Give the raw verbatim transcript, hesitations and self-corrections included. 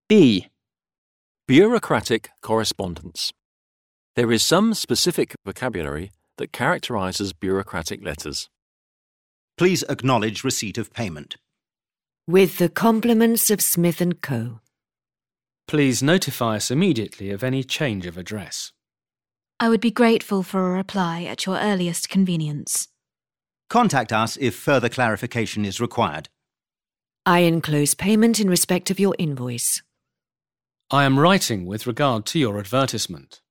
B. Bureaucratic correspondence. There is some specific vocabulary that characterises bureaucratic letters. Please acknowledge receipt of payment. With the compliments of Smith and Co. Please notify us immediately of any change of address. I would be grateful for a reply at your earliest convenience. Contact us if further clarification is required. I enclose payment in respect of your invoice. I am writing with regard to your advertisement.